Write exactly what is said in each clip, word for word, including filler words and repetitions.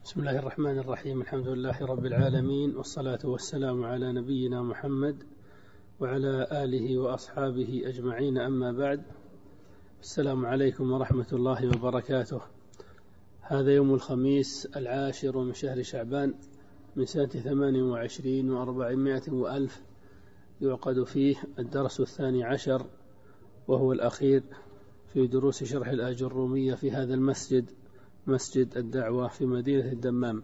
بسم الله الرحمن الرحيم. الحمد لله رب العالمين، والصلاة والسلام على نبينا محمد وعلى آله وأصحابه أجمعين، أما بعد. السلام عليكم ورحمة الله وبركاته. هذا يوم الخميس العاشر من شهر شعبان من سنة ثمان وعشرين وأربعمائة وألف، يعقد فيه الدرس الثاني عشر وهو الأخير في دروس شرح الآجرومية في هذا المسجد، مسجد الدعوة في مدينة الدمام.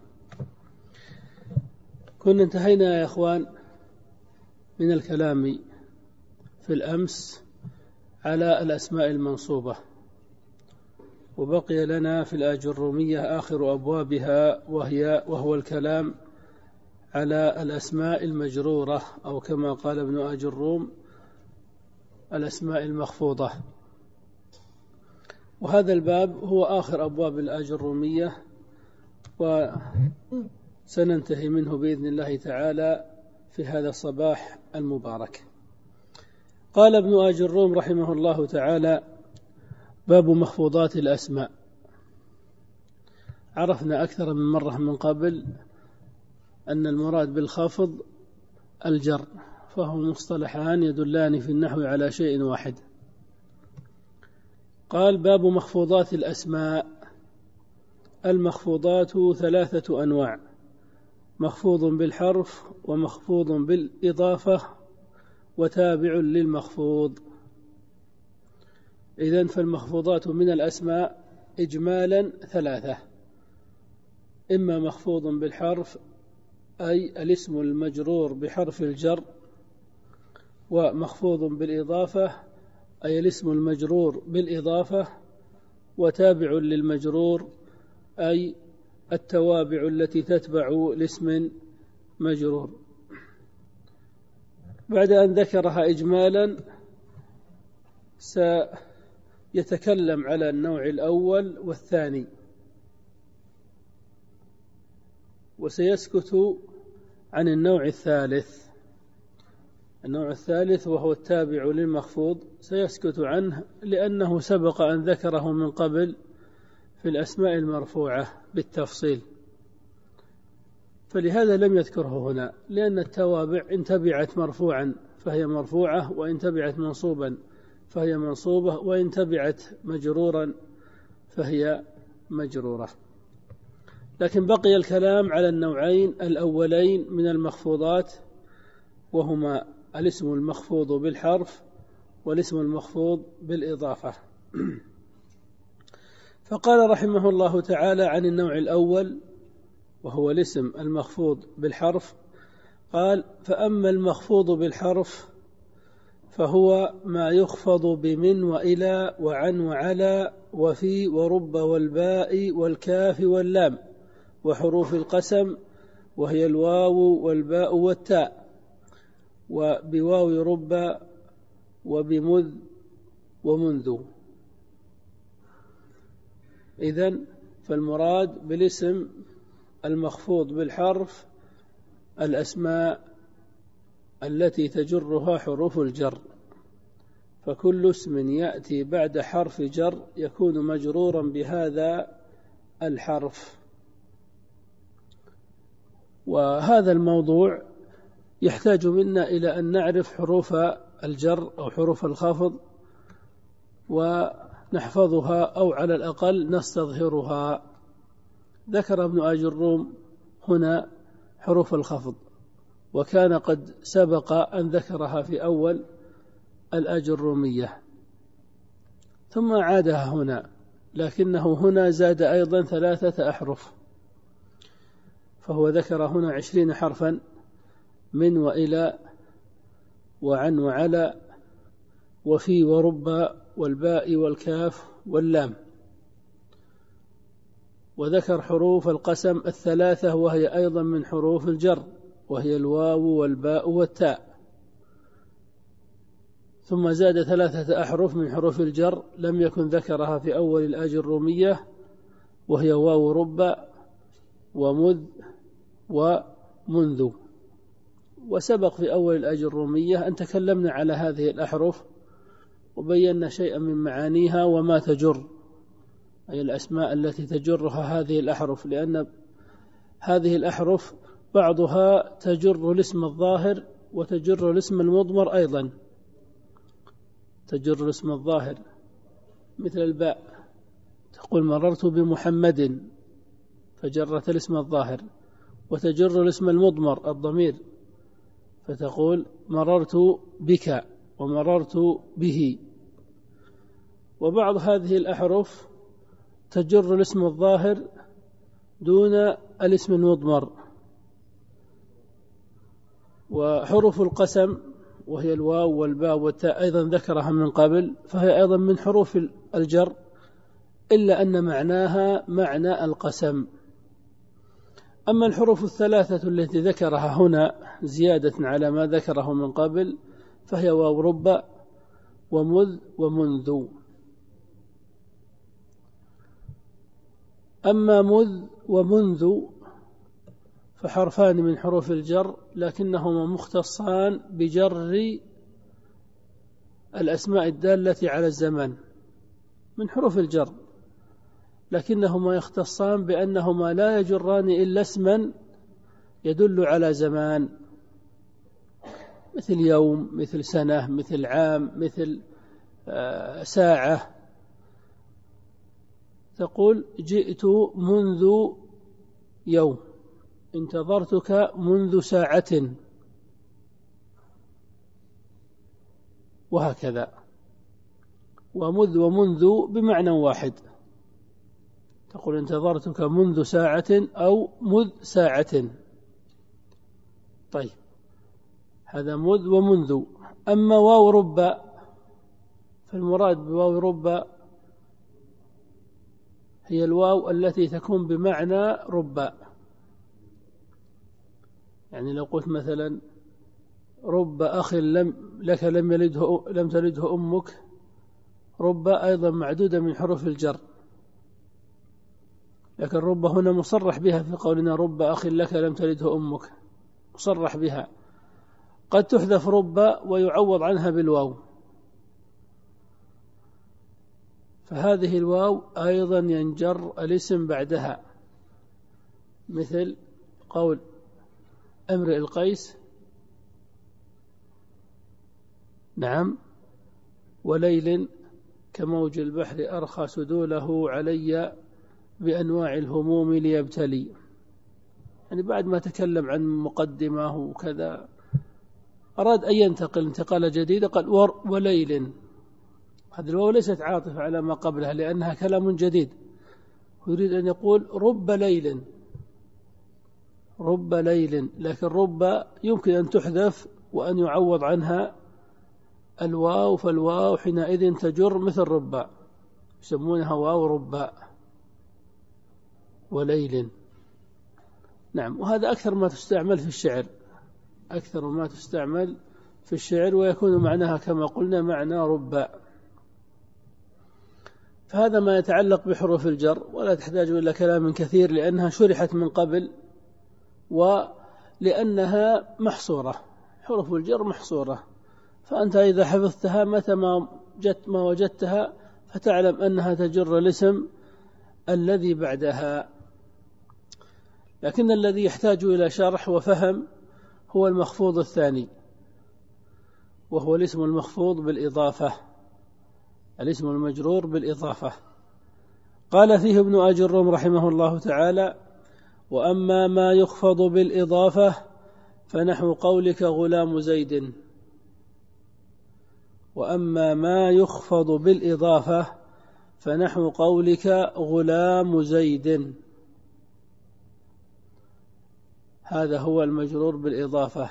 كنا انتهينا يا إخوان من الكلام في الأمس على الأسماء المنصوبة، وبقي لنا في الآجرومية آخر أبوابها وهي وهو الكلام على الأسماء المجرورة، أو كما قال ابن آجروم الأسماء المخفوضة. وهذا الباب هو آخر أبواب الآجرومية، وسننتهي منه بإذن الله تعالى في هذا الصباح المبارك. قال ابن آجروم رحمه الله تعالى: باب مخفوضات الأسماء. عرفنا أكثر من مرة من قبل أن المراد بالخفض الجر، فهو مصطلحان يدلان في النحو على شيء واحد. قال: باب مخفوضات الأسماء. المخفوضات ثلاثة أنواع: مخفوض بالحرف، ومخفوض بالإضافة، وتابع للمخفوض. إذن فالمخفوضات من الأسماء إجمالا ثلاثة: إما مخفوض بالحرف أي الاسم المجرور بحرف الجر، ومخفوض بالإضافة أي الاسم المجرور بالإضافة، وتابع للمجرور أي التوابع التي تتبع لاسم مجرور. بعد أن ذكرها إجمالا سيتكلم على النوع الأول والثاني، وسيسكت عن النوع الثالث. النوع الثالث وهو التابع للمخفوض سيسكت عنه لأنه سبق أن ذكره من قبل في الأسماء المرفوعة بالتفصيل، فلهذا لم يذكره هنا، لأن التوابع إن تبعت مرفوعا فهي مرفوعة، وإن تبعت منصوبا فهي منصوبة، وإن تبعت مجرورا فهي مجرورة. لكن بقي الكلام على النوعين الأولين من المخفوضات، وهما الاسم المخفوض بالحرف والاسم المخفوض بالإضافة. فقال رحمه الله تعالى عن النوع الأول وهو الاسم المخفوض بالحرف، قال: فأما المخفوض بالحرف فهو ما يخفض بمن وإلى وعن وعلى وفي ورب والباء والكاف واللام وحروف القسم، وهي الواو والباء والتاء، وبواو رب وبمذ ومنذ. إذن فالمراد بالاسم المخفوض بالحرف الأسماء التي تجرها حروف الجر، فكل اسم يأتي بعد حرف جر يكون مجرورا بهذا الحرف. وهذا الموضوع يحتاج منا إلى أن نعرف حروف الجر أو حروف الخفض ونحفظها، أو على الأقل نستظهرها. ذكر ابن آجروم هنا حروف الخفض، وكان قد سبق أن ذكرها في أول الآجرومية، ثم عادها هنا، لكنه هنا زاد أيضا ثلاثة أحرف، فهو ذكر هنا عشرين حرفا: من وإلى وعن وعلى وفي ورب والباء والكاف واللام. وذكر حروف القسم الثلاثة وهي أيضا من حروف الجر، وهي الواو والباء والتاء. ثم زاد ثلاثة أحرف من حروف الجر لم يكن ذكرها في أول الآجرومية، وهي واو رب ومذ ومنذ. وسبق في أول الآجرومية أن تكلمنا على هذه الأحرف وبينا شيئا من معانيها وما تجر، أي الأسماء التي تجرها هذه الأحرف، لأن هذه الأحرف بعضها تجر الاسم الظاهر وتجر الاسم المضمر أيضا، تجر الاسم الظاهر مثل الباء، تقول مررت بمحمد فجرت الاسم الظاهر، وتجر الاسم المضمر الضمير فتقول مررت بك ومررت به. وبعض هذه الأحرف تجر الاسم الظاهر دون الاسم المضمر. وحروف القسم وهي الواو والباء والتاء أيضا ذكرها من قبل، فهي أيضا من حروف الجر، إلا أن معناها معنى القسم. أما الحروف الثلاثة التي ذكرها هنا زيادة على ما ذكره من قبل فهي واو رب ومذ ومنذ. أما مذ ومنذ فحرفان من حروف الجر، لكنهما مختصان بجر الأسماء الدالة على الزمان من حروف الجر، لكنهما يختصان بأنهما لا يجران إلا اسما يدل على زمان، مثل يوم، مثل سنة، مثل عام، مثل ساعة. تقول جئت منذ يوم، انتظرتك منذ ساعة، وهكذا. ومذ ومنذ بمعنى واحد، تقول انتظرتك منذ ساعة أو مذ ساعة. طيب، هذا مذ ومنذ. أما واو رب فالمراد بواو رب هي الواو التي تكون بمعنى رب. يعني لو قلت مثلا رب أخ لم لك لم يلده لم تلده أمك، رب أيضا معدودة من حروف الجر، لكن رب هنا مصرح بها في قولنا رب أخ لك لم تلده أمك، مصرح بها. قد تحذف رب ويعوض عنها بالواو، فهذه الواو أيضا ينجر الاسم بعدها، مثل قول امرئ القيس نعم وليل كموج البحر أرخى سدوله علي بأنواع الهموم ليبتلي. يعني بعد ما تكلم عن مقدمه وكذا أراد أن ينتقل انتقالة جديدة، قال وليل. هذه الواو ليست عاطفة على ما قبلها لأنها كلام جديد، ويريد أن يقول رب ليل، رب ليل، لكن رب يمكن أن تحذف وأن يعوض عنها الواو، فالواو حينئذ تجر مثل رب، يسمونها واو رب وليل. نعم، وهذا أكثر ما تستعمل في الشعر، أكثر ما تستعمل في الشعر، ويكون معناها كما قلنا معنى رب. فهذا ما يتعلق بحروف الجر، ولا تحتاج إلى كلام كثير لأنها شرحت من قبل، ولأنها محصورة، حروف الجر محصورة، فأنت إذا حفظتها متى ما جت ما وجدتها فتعلم أنها تجر الاسم الذي بعدها. لكن الذي يحتاج إلى شرح وفهم هو المخفوض الثاني، وهو الاسم المخفوض بالإضافة، الاسم المجرور بالإضافة. قال فيه ابن أجرم رحمه الله تعالى: وأما ما يخفض بالإضافة فنحو قولك غلام زيد. وأما ما يخفض بالإضافة فنحو قولك غلام زيد، هذا هو المجرور بالإضافة.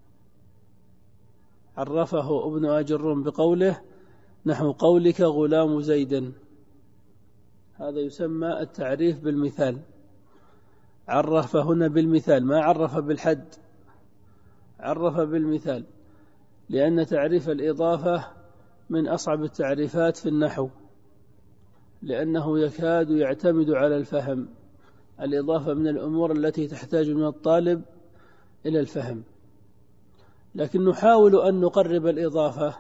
عرفه ابن أجرم بقوله نحو قولك غلام زيد، هذا يسمى التعريف بالمثال. عرف هنا بالمثال، ما عرف بالحد، عرف بالمثال، لأن تعريف الإضافة من أصعب التعريفات في النحو، لأنه يكاد يعتمد على الفهم. الإضافة من الأمور التي تحتاج من الطالب إلى الفهم، لكن نحاول أن نقرب الإضافة،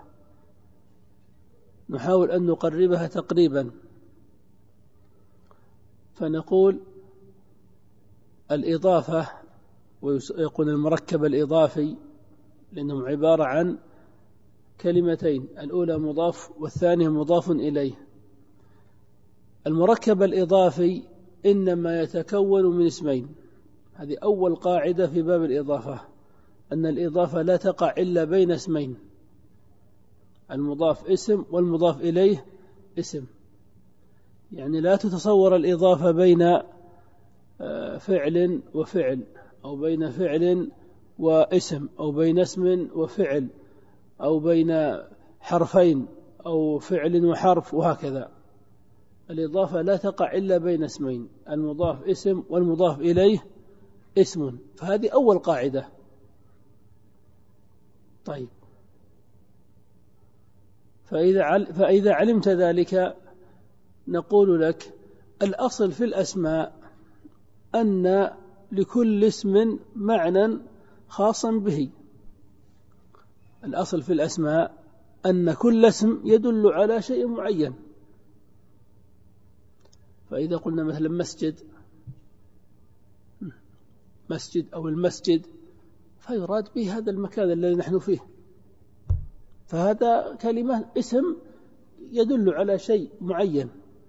نحاول أن نقربها تقريبا، فنقول الإضافة ويقول المركب الإضافي لأنهم عبارة عن كلمتين، الأولى مضاف والثانية مضاف إليه. المركب الإضافي إنما يتكون من اسمين، هذه أول قاعدة في باب الإضافة، أن الإضافة لا تقع إلا بين اسمين، المضاف اسم والمضاف إليه اسم. يعني لا تتصور الإضافة بين فعل وفعل، أو بين فعل واسم، أو بين اسم وفعل، أو بين حرفين، أو فعل وحرف، وهكذا. الإضافة لا تقع إلا بين اسمين، المضاف اسم والمضاف إليه اسم، فهذه أول قاعدة. طيب، فإذا فإذا علمت ذلك نقول لك الأصل في الأسماء أن لكل اسم معنى خاصا به. الأصل في الأسماء أن كل اسم يدل على شيء معين. فإذا قلنا مثلا مسجد مسجد أو المسجد، فيراد به هذا المكان الذي نحن فيه، فهذا كلمة اسم يدل على شيء معين.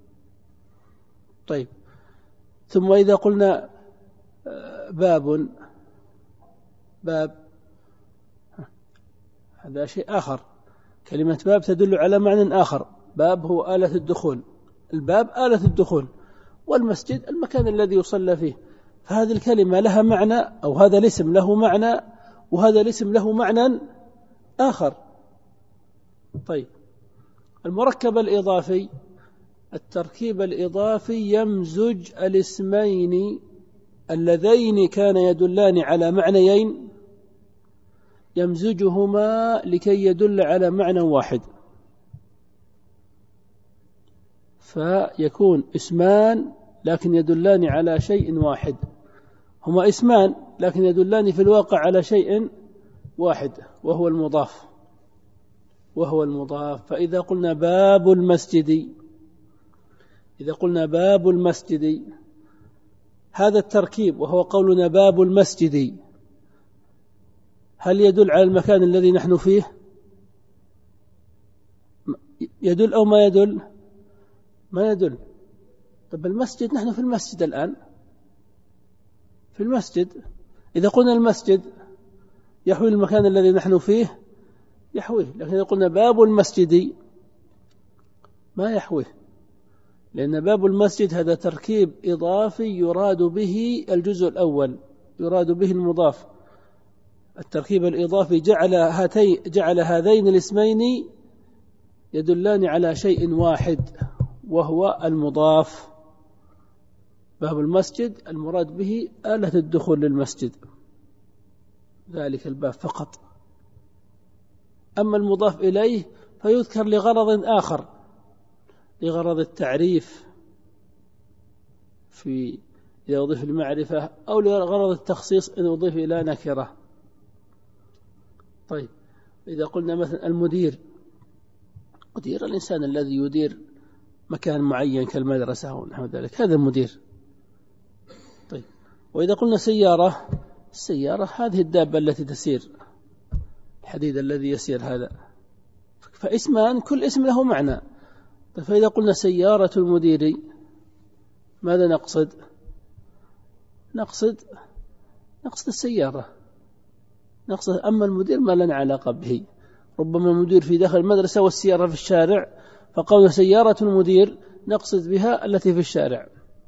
طيب، ثم إذا قلنا باب باب هذا شيء آخر، كلمة باب تدل على معنى آخر. باب هو آلة الدخول، الباب آلة الدخول، والمسجد المكان الذي يصلى فيه. فهذه الكلمة لها معنى، أو هذا الاسم له معنى، وهذا الاسم له معنى آخر. طيب، المركب الإضافي، التركيب الإضافي يمزج الاسمين اللذين كان يدلان على معنيين، يمزجهما لكي يدل على معنى واحد، فيكون اسمان لكن يدلان على شيء واحد. هما اسمان لكن يدلان في الواقع على شيء واحد، وهو المضاف وهو المضاف. فإذا قلنا باب المسجد إذا قلنا باب المسجد هذا التركيب، وهو قولنا باب المسجد، هل يدل على المكان الذي نحن فيه؟ يدل أو ما يدل؟ ما يدل. طب المسجد، نحن في المسجد الآن، في المسجد. إذا قلنا المسجد يحوي المكان الذي نحن فيه، يحويه. لكن إذا قلنا باب المسجد ما يحويه، لأن باب المسجد هذا تركيب إضافي يراد به الجزء الأول، يراد به المضاف. التركيب الإضافي جعل هاتي جعل هذين الاسمين يدلان على شيء واحد، وهو المضاف. باب المسجد المراد به آلة الدخول للمسجد، ذلك الباب فقط. أما المضاف إليه فيذكر لغرض آخر، لغرض التعريف في إذا أضيف المعرفة، أو لغرض التخصيص إن أضيف إلى نكرة. طيب، إذا قلنا مثلا المدير، مدير الإنسان الذي يدير مكان معين كالمدرسة ونحو ذلك، هذا المدير. طيب، وإذا قلنا سيارة، السيارة هذه الدابة التي تسير، الحديد الذي يسير هذا. فاسمان كل اسم له معنى. طيب، فإذا قلنا سيارة المدير ماذا نقصد؟ نقصد نقصد السيارة، نقصد. أما المدير ما لنا علاقة به، ربما المدير في داخل المدرسة والسيارة في الشارع، فقولنا سيارة المدير نقصد بها التي في الشارع،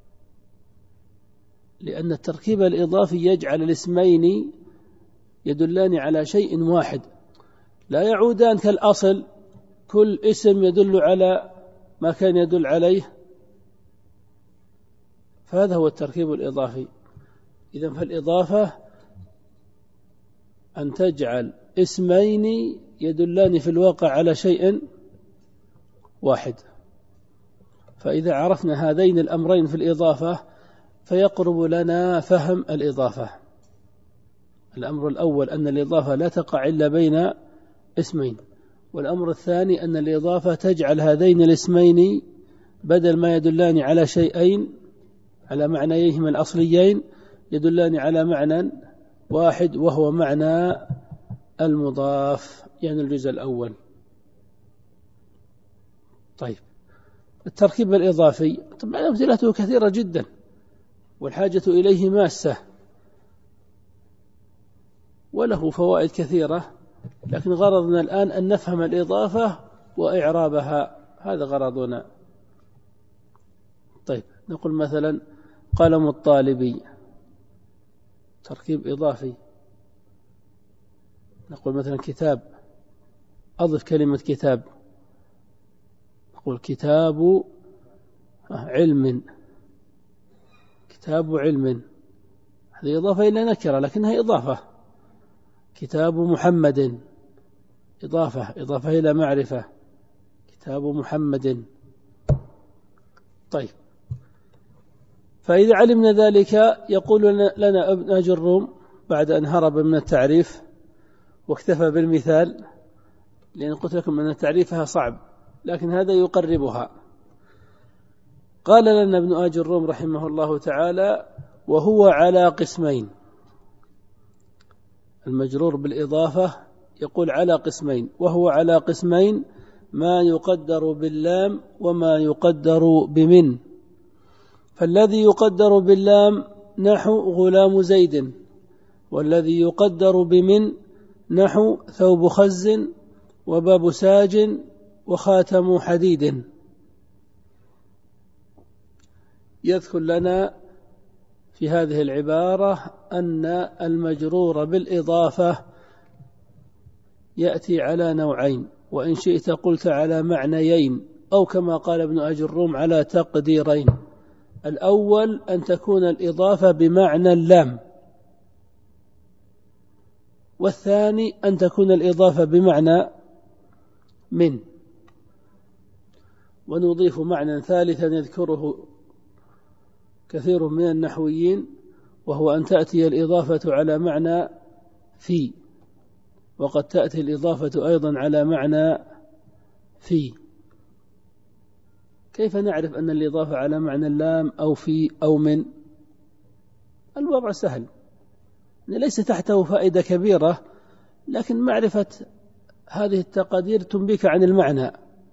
لأن التركيب الإضافي يجعل الاسمين يدلان على شيء واحد، لا يعودان كالأصل كل اسم يدل على ما كان يدل عليه. فهذا هو التركيب الإضافي. إذن فالإضافة أن تجعل اسمين يدلان في الواقع على شيء واحد. فإذا عرفنا هذين الأمرين في الإضافة فيقرب لنا فهم الإضافة. الأمر الأول أن الإضافة لا تقع إلا بين اسمين، والأمر الثاني أن الإضافة تجعل هذين الاسمين بدل ما يدلان على شيئين على معنيهما الأصليين يدلان على معنى واحد وهو معنى المضاف، يعني الجزء الأول. طيب التركيب الإضافي طبعا أمثلته كثيرة جدا والحاجة إليه ماسة وله فوائد كثيرة، لكن غرضنا الآن أن نفهم الإضافة وإعرابها، هذا غرضنا. طيب نقول مثلا قلم الطالب، تركيب إضافي. نقول مثلا كتاب، أضف كلمة كتاب، نقول كتاب علم، كتاب علم، هذه إضافة إلى نكرة لكنها إضافة. كتاب محمد، إضافة إضافة إلى معرفة، كتاب محمد. طيب فإذا علمنا ذلك يقول لنا ابن أجي الروم بعد أن هرب من التعريف واكتفى بالمثال، لأن قلت لكم أن تعريفها صعب لكن هذا يقربها. قال لنا ابن أجي الروم رحمه الله تعالى: وهو على قسمين. المجرور بالإضافة يقول على قسمين، وهو على قسمين: ما يقدر باللام وما يقدر بمن. فالذي يقدر باللام نحو غلام زيد، والذي يقدر بمن نحو ثوب خز وباب ساج وخاتم حديد. يذكر لنا في هذه العبارة أن المجرور بالإضافة يأتي على نوعين، وإن شئت قلت على معنيين، أو كما قال ابن أجي الروم على تقديرين. الأول أن تكون الإضافة بمعنى اللام، والثاني أن تكون الإضافة بمعنى من. ونضيف معنى ثالثا يذكره كثير من النحويين، وهو أن تأتي الإضافة على معنى في، وقد تأتي الإضافة أيضا على معنى في. كيف نعرف أن الإضافة على معنى اللام أو في أو من؟ الوضع سهل، ليس تحته فائدة كبيرة، لكن معرفة هذه التقادير تنبيك عن المعنى،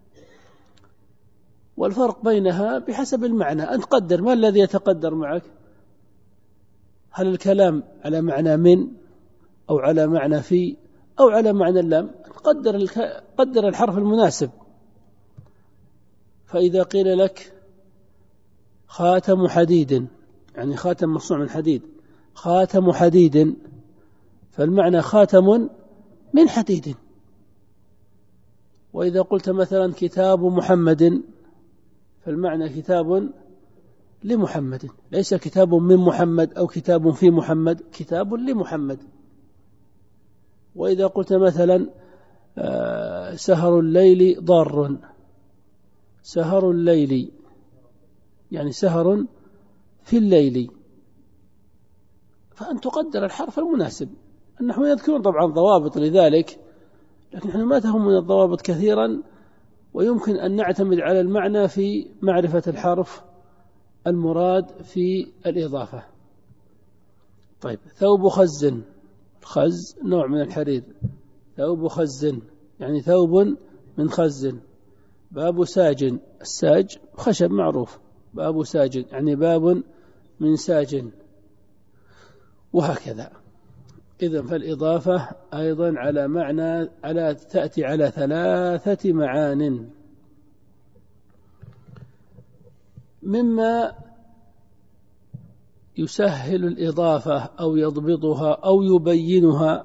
والفرق بينها بحسب المعنى. أنت قدر ما الذي يتقدر معك، هل الكلام على معنى من أو على معنى في أو على معنى اللام؟ قدر الك... قدر الحرف المناسب. فإذا قيل لك خاتم حديد، يعني خاتم مصنوع من حديد، خاتم حديد، فالمعنى خاتم من حديد. وإذا قلت مثلا كتاب محمد، فالمعنى كتاب لمحمد، ليس كتاب من محمد أو كتاب في محمد، كتاب لمحمد. وإذا قلت مثلا سهر الليل ضار، سهر الليل يعني سهر في الليل، فأن تقدر الحرف المناسب. النحو يذكرون طبعا ضوابط لذلك، لكن نحن ما تهمنا الضوابط كثيرا، ويمكن أن نعتمد على المعنى في معرفة الحرف المراد في الإضافة. طيب ثوب خز، خز نوع من الحرير، ثوب خز يعني ثوب من خز. باب ساج، الساج خشب معروف، باب ساج يعني باب من ساج، وهكذا. إذن فالإضافة أيضا على معنى على تأتي على ثلاثة معان. مما يسهل الإضافة أو يضبطها أو يبينها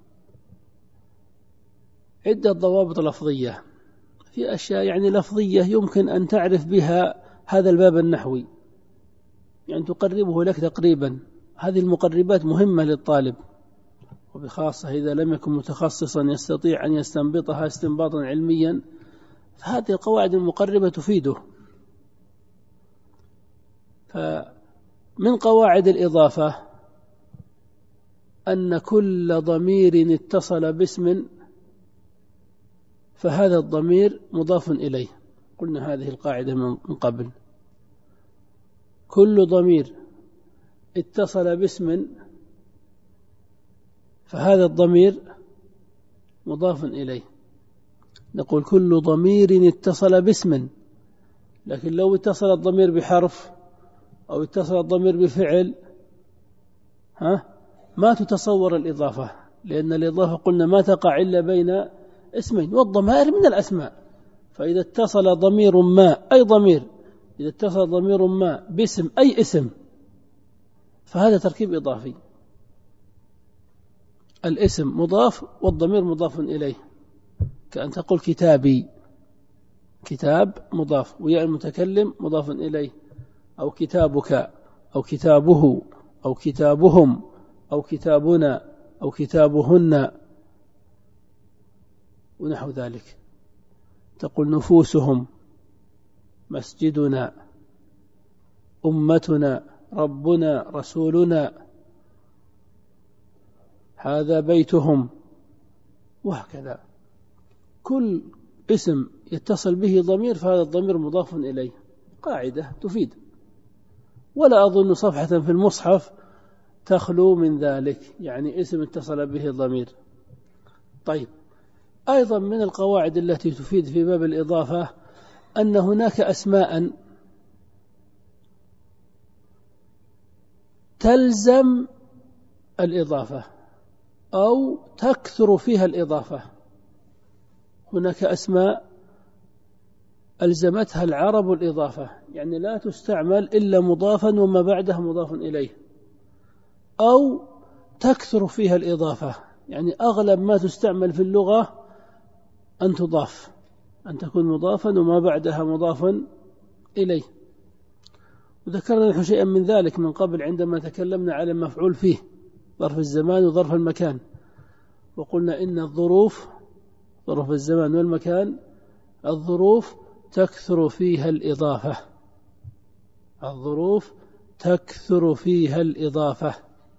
عدة ضوابط لفظية. في أشياء يعني لفظية يمكن أن تعرف بها هذا الباب النحوي، يعني تقربه لك تقريبا. هذه المقربات مهمة للطالب، وبخاصة إذا لم يكن متخصصا يستطيع أن يستنبطها استنباطا علميا، فهذه القواعد المقربة تفيده. فمن قواعد الإضافة أن كل ضمير اتصل باسم فهذا الضمير مضاف إليه. قلنا هذه القاعدة من قبل. كل ضمير اتصل باسم فهذا الضمير مضاف إليه. نقول كل ضمير اتصل باسم، لكن لو اتصل الضمير بحرف أو اتصل الضمير بفعل ها ما تتصور الإضافة، لأن الإضافة قلنا ما تقع إلا بين اسمين، والضمائر من الأسماء. فإذا اتصل ضمير ما أي ضمير، إذا اتصل ضمير ما باسم أي اسم فهذا تركيب إضافي، الاسم مضاف والضمير مضاف إليه، كأن تقول كتابي، كتاب مضاف وياء المتكلم مضاف إليه، أو كتابك أو كتابه أو كتابهم أو كتابنا أو كتابهن ونحو ذلك. تقول نفوسهم، مسجدنا، أمتنا، ربنا، رسولنا، هذا بيتهم، وهكذا. كل اسم يتصل به ضمير فهذا الضمير مضاف إليه، قاعدة تفيد، ولا أظن صفحة في المصحف تخلو من ذلك، يعني اسم اتصل به ضمير. طيب، أيضا من القواعد التي تفيد في باب الإضافة أن هناك أسماء تلزم الإضافة أو تكثر فيها الإضافة. هناك أسماء ألزمتها العرب الإضافة، يعني لا تستعمل إلا مضافا وما بعده مضاف إليه، أو تكثر فيها الإضافة، يعني أغلب ما تستعمل في اللغة أن تضاف، أن تكون مضافا وما بعدها مضافا إليه. وذكرنا نحن شيئا من ذلك من قبل عندما تكلمنا على المفعول فيه، ظرف الزمان وظرف المكان، وقلنا إن الظروف، ظروف الزمان والمكان، الظروف تكثر فيها الإضافة، الظروف تكثر فيها الإضافة،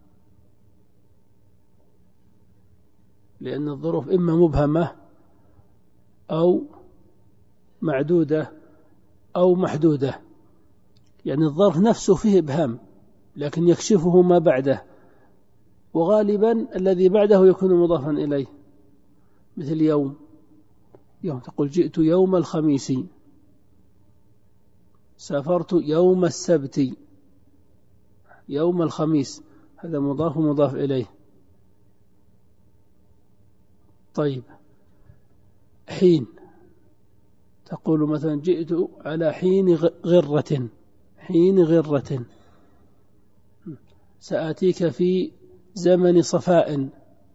لأن الظروف إما مبهمة أو معدودة أو محدودة، يعني الظرف نفسه فيه إبهام لكن يكشفه ما بعده، وغالبا الذي بعده يكون مضافا إليه، مثل يوم، يوم تقول جئت يوم الخميس، سافرت يوم السبت، يوم الخميس، هذا مضاف ومضاف إليه. طيب، حين، تقول مثلا جئت على حين غرة، حين غرة، سآتيك في زمن صفاء،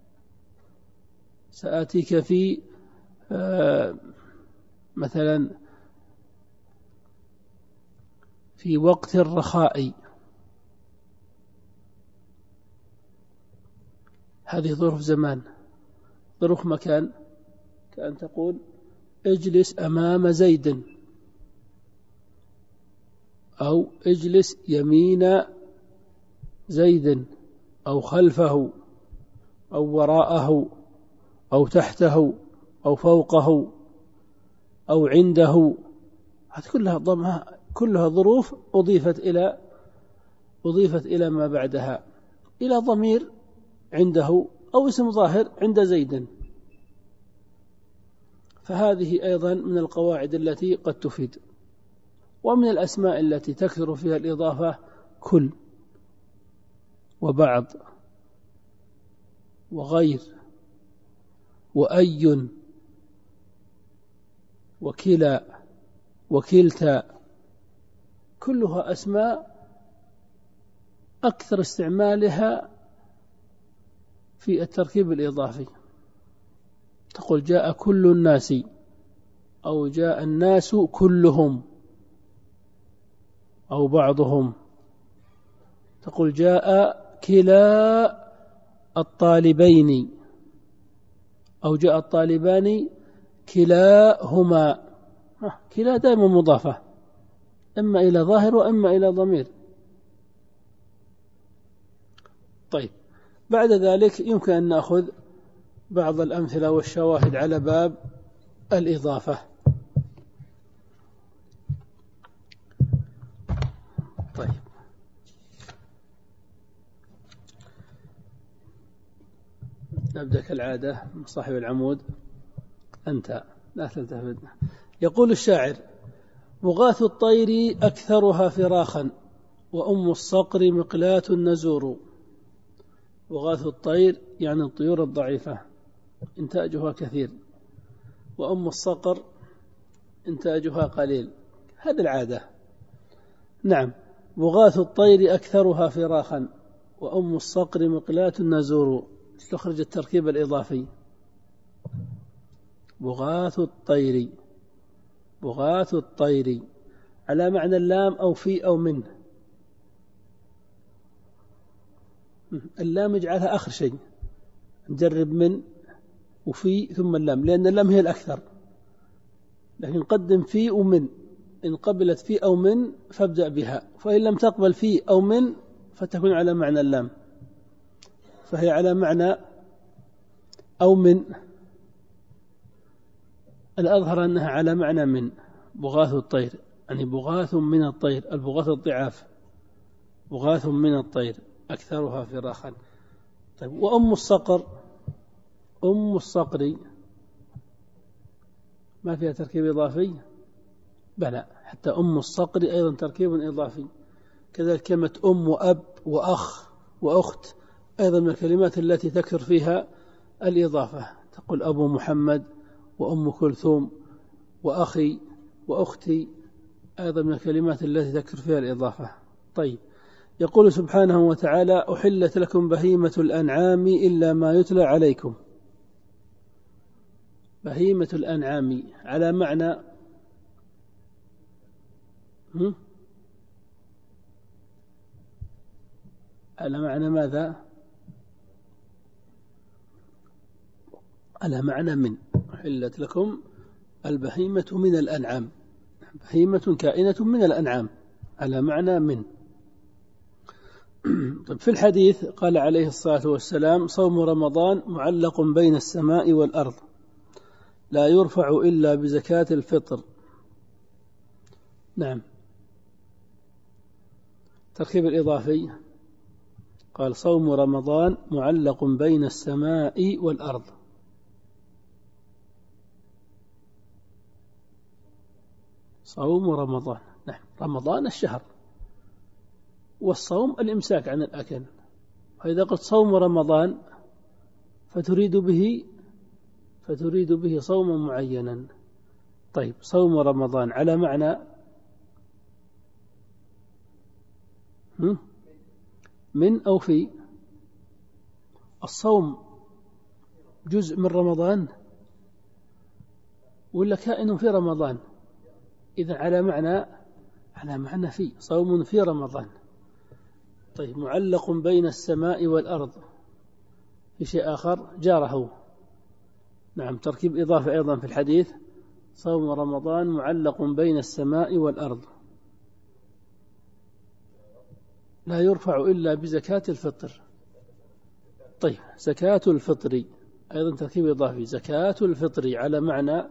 سآتيك في آه مثلا في وقت الرخاء. هذه ظروف زمان. ظروف مكان، كأن تقول اجلس أمام زيد، أو اجلس يمين زيد، أو خلفه، أو وراءه، أو تحته، أو فوقه، أو عنده. هذه كلها ضمها، كلها ظروف أضيفت إلى أضيفت إلى ما بعدها، إلى ضمير عنده أو اسم ظاهر عند زيد. فهذه أيضا من القواعد التي قد تفيد. ومن الأسماء التي تكثر فيها الإضافة كل، وبعض، وغير، وأي، وكلا، وكلتا، كلها أسماء أكثر استعمالها في التركيب الإضافي. تقول جاء كل الناس، أو جاء الناس كلهم، أو بعضهم. تقول جاء كلا الطالبين، أو جاء الطالبان كلاهما. كلا دائما مضافة، إما إلى ظاهر وإما إلى ضمير. طيب، بعد ذلك يمكن أن نأخذ بعض الأمثلة والشواهد على باب الإضافة. طيب، نبدأ كالعادة من صاحب العمود. أنت لا تلتفت. يقول الشاعر: بغاث الطير أكثرها فراخا وأم الصقر مقلاة النزور. بغاث الطير يعني الطيور الضعيفة إنتاجها كثير، وأم الصقر إنتاجها قليل، هذا العادة. نعم، بغاث الطير أكثرها فراخا وأم الصقر مقلاة النزور. تخرج التركيب الإضافي. بغاث الطير، بغاث الطير على معنى اللام أو في أو من. اللام اجعلها آخر شيء، نجرب من وفي ثم اللام، لأن اللام هي الأكثر، لكن قدم في ومن. إن قبلت في أو من فابدأ بها، فإن لم تقبل في أو من فتكون على معنى اللام، فهي على معنى أو من. الأظهر أنها على معنى من. بغاث الطير يعني بغاث من الطير، البغاث الضعاف، بغاث من الطير أكثرها فراخا. طيب، وأم الصقر، أم الصقر ما فيها تركيب إضافي؟ بلى، حتى أم الصقر أيضا تركيب إضافي. كذلك كلمة أم وأب وأخ وأخت أيضا من الكلمات التي تكثر فيها الإضافة. تقول أبو محمد وأم كلثوم وأخي وأختي، أيضا من الكلمات التي تكثر فيها الإضافة. طيب، يقول سبحانه وتعالى: أحلت لكم بهيمة الأنعام إلا ما يتلى عليكم. بهيمة الأنعام على معنى هم؟ على معنى ماذا؟ على معنى من. أحلت لكم البهيمة من الأنعام، بهيمة كائنة من الأنعام، على معنى من. طيب، في الحديث قال عليه الصلاة والسلام: صوم رمضان معلق بين السماء والأرض لا يرفع إلا بزكاة الفطر. نعم، تركيب الإضافي قال: صوم رمضان معلق بين السماء والأرض. صوم رمضان، نعم، رمضان الشهر، والصوم الإمساك عن الأكل. فإذا قلت صوم رمضان فتريد به فتريد به صوما معينا. طيب، صوم رمضان على معنى من أو في. الصوم جزء من رمضان ولا كائن في رمضان؟ إذن على معنى على معنى في، صوم في رمضان. طيب، معلق بين السماء والأرض، في شيء آخر جاره. نعم، تركيب إضافة أيضا في الحديث: صوم رمضان معلق بين السماء والأرض لا يرفع إلا بزكاة الفطر. طيب، زكاة الفطر أيضا تركيب إضافي. زكاة الفطر على معنى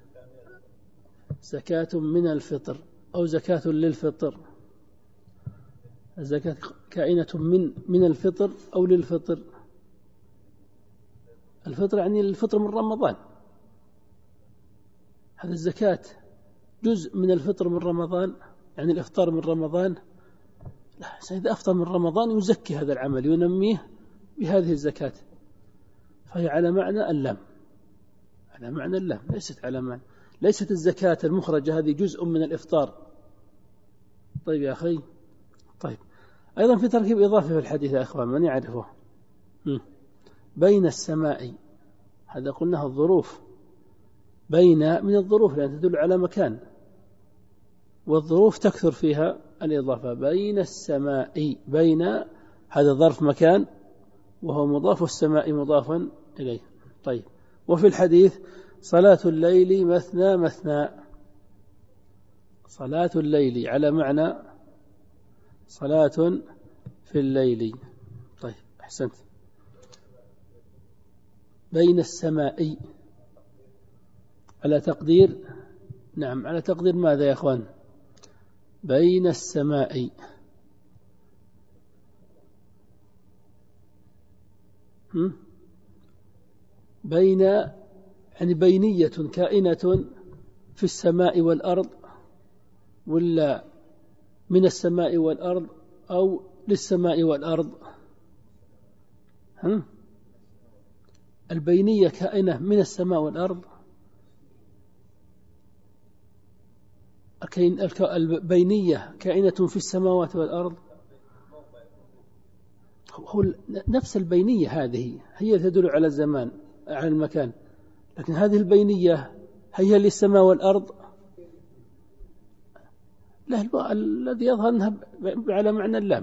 زكاة من الفطر أو زكاة للفطر. الزكاة كائنة من من الفطر أو للفطر. الفطر يعني الفطر من رمضان، هذا الزكاة جزء من الفطر من رمضان، يعني الإفطار من رمضان. لا، إذا أفطر من رمضان يزكي هذا العمل، ينميه بهذه الزكاة، فهي على معنى اللام، على معنى اللام، ليست على معنى، ليست الزكاة المخرجة هذه جزء من الإفطار. طيب يا أخي. طيب، أيضا في تركيب إضافي في الحديث يا أخوان، من يعرفه؟ بين السماء، هذا قلناها الظروف. بين من الظروف لأن تدل على مكان، والظروف تكثر فيها الإضافة. بين السماء، بين هذا ظرف مكان وهو مضاف، والسماء مضافا إليه. طيب، وفي الحديث: صلاة الليل مثنى مثنى. صلاة الليل على معنى صلاة في الليل. طيب، أحسنت. بين السماء على تقدير، نعم، على تقدير ماذا يا أخوان؟ بين السماء. هم؟ بين يعني بينية كائنة في السماء والأرض، ولا من السماء والأرض، أو للسماء والأرض؟ هم؟ البينية كائنة من السماء والأرض، البينية كائنة في السماوات والأرض، هو نفس البينية هذه هي تدل على الزمان على المكان، لكن هذه البينية هي للسماء والأرض. لا، الذي يظهر أنها على معنى اللام.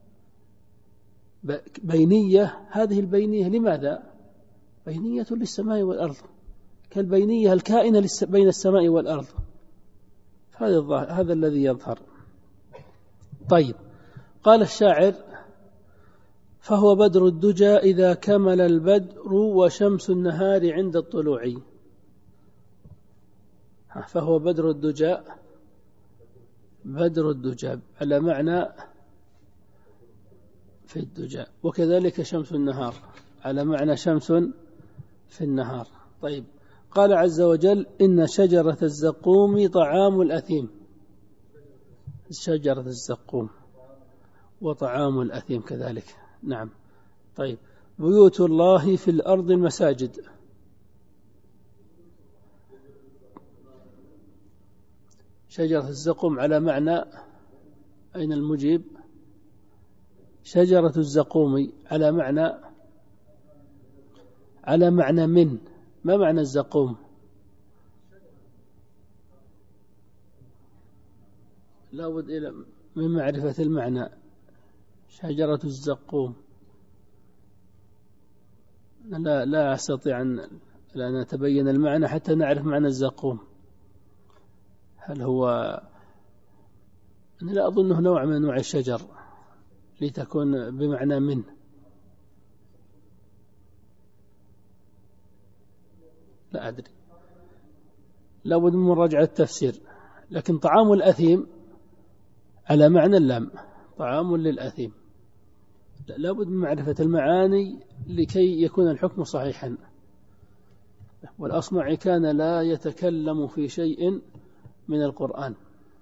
بينية، هذه البينية لماذا؟ بينية للسماء والأرض، كالبينية الكائنة بين السماء والأرض. هذا هذا الذي يظهر. طيب، قال الشاعر: فهو بدر الدجى إذا كمل البدر وشمس النهار عند الطلوع. فهو بدر الدجى، بدر الدجى على معنى في الدجى، وكذلك شمس النهار على معنى شمس في النهار. طيب، قال عز وجل: إن شجرة الزقوم طعام الأثيم. شجرة الزقوم وطعام الأثيم كذلك. نعم. طيب، بيوت الله في الأرض المساجد. شجرة الزقوم على معنى، أين المجيب؟ شجرة الزقوم على معنى، على معنى من. ما معنى الزقوم؟ لا بد إلى من معرفة المعنى. شجرة الزقوم، لا لا أستطيع أن لا نتبين المعنى حتى نعرف معنى الزقوم. هل هو، أنا لا أظنه نوع من أنواع الشجر لتكون بمعنى من. لا أدري، لا بد من مراجعة التفسير. لكن طعام الأثيم على معنى اللام، طعام للأثيم. لا بد من معرفة المعاني لكي يكون الحكم صحيحا. والأصمعي كان لا يتكلم في شيء من القرآن،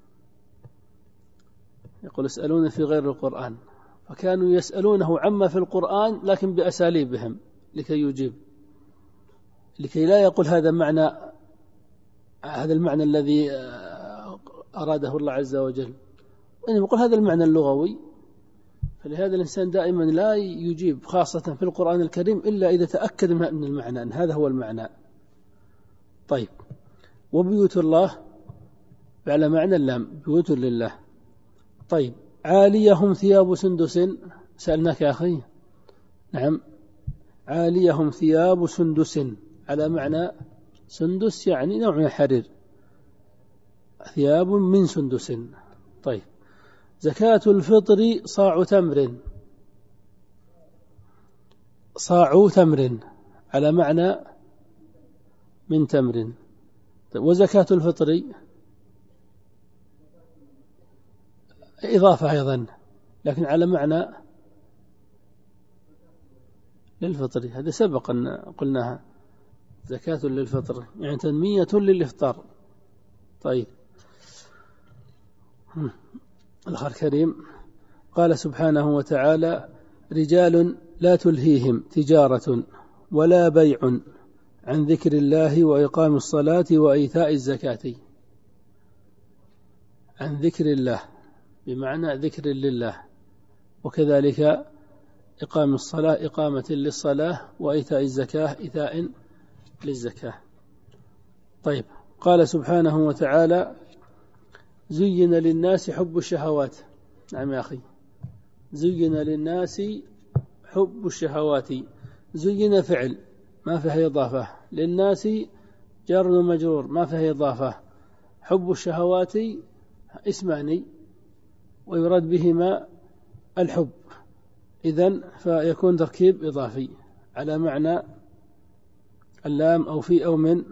يقول: اسألون في غير القرآن، فكانوا يسألونه عما في القرآن لكن بأساليبهم لكي يجيب، لكي لا يقول هذا معنى، هذا المعنى الذي أراده الله عز وجل، وإنما يقول هذا المعنى اللغوي. فلهذا الإنسان دائما لا يجيب خاصة في القرآن الكريم إلا إذا تأكد من المعنى أن هذا هو المعنى. طيب، وبيوت الله على معنى اللام، بيوت لله. طيب، عاليهم ثياب سندس. سألناك يا أخي. نعم، عاليهم ثياب سندس على معنى سندس يعني نوع من الحرير، ثياب من سندس. طيب، زكاة الفطر صاع تمر. صاع تمر على معنى من تمر. طيب، وزكاة الفطر إضافة أيضا، لكن على معنى للفطر. هذا سبق أن قلناها، زكاة للفطر يعني تنمية للإفطار. طيب، الأخ الكريم قال سبحانه وتعالى: رجال لا تلهيهم تجارة ولا بيع عن ذكر الله وإقام الصلاة وإيتاء الزكاة. عن ذكر الله بمعنى ذكر لله، وكذلك إقام الصلاة إقامة للصلاة، وإيتاء الزكاة إيتاء للزكاة. طيب، قال سبحانه وتعالى: زين للناس حب الشهوات. نعم يا أخي، زين للناس حب الشهوات. زين فعل ما فيه إضافة، للناس جار ومجرور ما فيه إضافة، حب الشهوات اسمان ويراد بهما الحب، إذن فيكون تركيب إضافي على معنى اللام أو في أو من.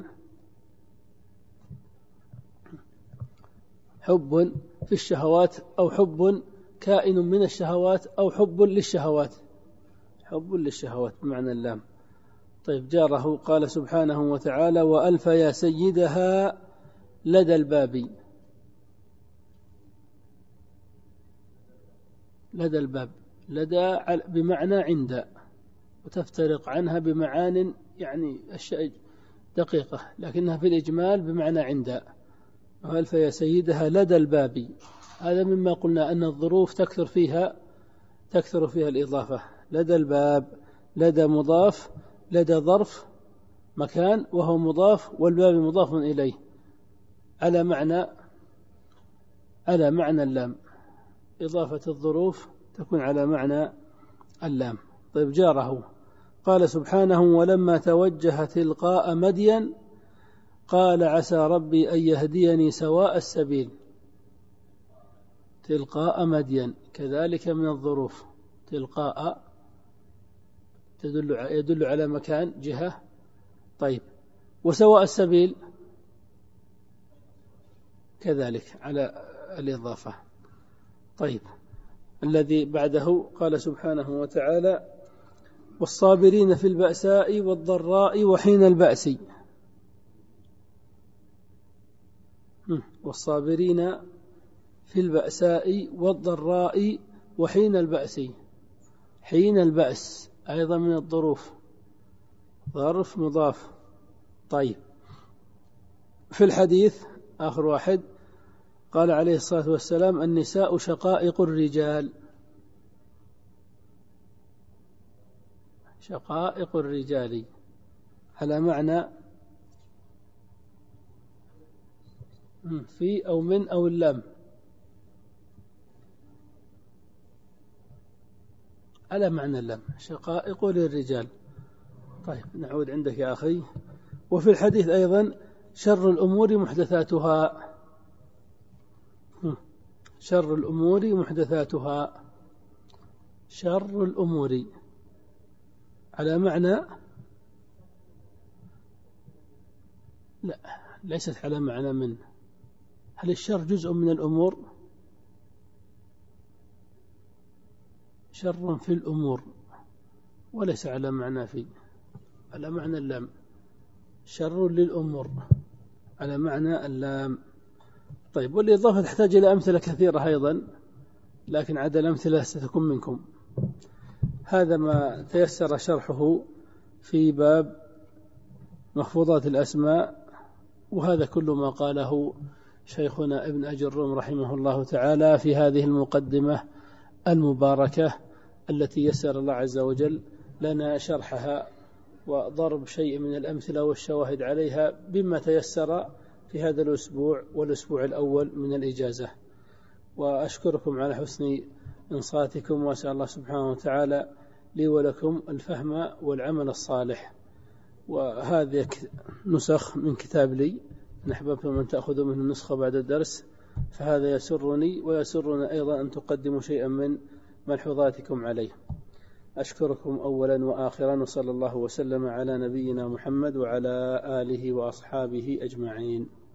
حب في الشهوات، أو حب كائن من الشهوات، أو حب للشهوات، حب للشهوات بمعنى اللام. طيب جاره قال سبحانه وتعالى وألف يا سيدها لدى الباب. لدى الباب، لدى بمعنى عند، وتفترق عنها بمعان يعني أشياء دقيقة، لكنها في الإجمال بمعنى عند. وألف يا سيدها لدى الباب، هذا مما قلنا أن الظروف تكثر فيها تكثر فيها الإضافة. لدى الباب، لدى مضاف، لدى ظرف مكان وهو مضاف، والباب مضاف إليه على معنى على معنى اللام. إضافة الظروف تكون على معنى اللام. طيب جاره قال سبحانه ولما توجه تلقاء مدين قال عسى ربي أن يهديني سواء السبيل. تلقاء مدين كذلك من الظروف، تلقاء تدل يدل على مكان جهة. طيب وسواء السبيل كذلك على الإضافة. طيب الذي بعده قال سبحانه وتعالى والصابرين في البأساء والضراء وحين البأس. والصابرين في البأساء والضراء وحين البأس. حين البأس أيضا من الظروف، ظرف مضاف. طيب في الحديث آخر واحد قال عليه الصلاة والسلام النساء شقائق الرجال. شقائق الرجال على معنى في أو من أو اللام، على معنى اللام، شقائق للرجال. طيب نعود عندك يا أخي. وفي الحديث أيضا شر الأمور محدثاتها. شر الأمور محدثاتها. شر الأمور على معنى لا، ليست على معنى من. هل الشر جزء من الأمور؟ شر في الأمور وليس على معنى في، على معنى اللام. شر للأمور على معنى اللام. طيب والإضافة تحتاج إلى أمثلة كثيرة أيضا، لكن عدا الأمثلة ستكون منكم. هذا ما تيسر شرحه في باب مخفوضات الأسماء، وهذا كل ما قاله شيخنا ابن أجروم رحمه الله تعالى في هذه المقدمة المباركة التي يسر الله عز وجل لنا شرحها وضرب شيء من الأمثلة والشواهد عليها بما تيسر في هذا الأسبوع والأسبوع الأول من الإجازة. وأشكركم على حسن إنصاتكم، وأسأل الله سبحانه وتعالى لي ولكم الفهم والعمل الصالح. وهذه نسخ من كتاب لي، إن أحببتم أن تأخذوا منه نسخة بعد الدرس فهذا يسرني، ويسرنا أيضا أن تقدموا شيئا من ملحوظاتكم عليه. أشكركم أولا وآخرا، وصلى الله وسلم على نبينا محمد وعلى آله وأصحابه أجمعين.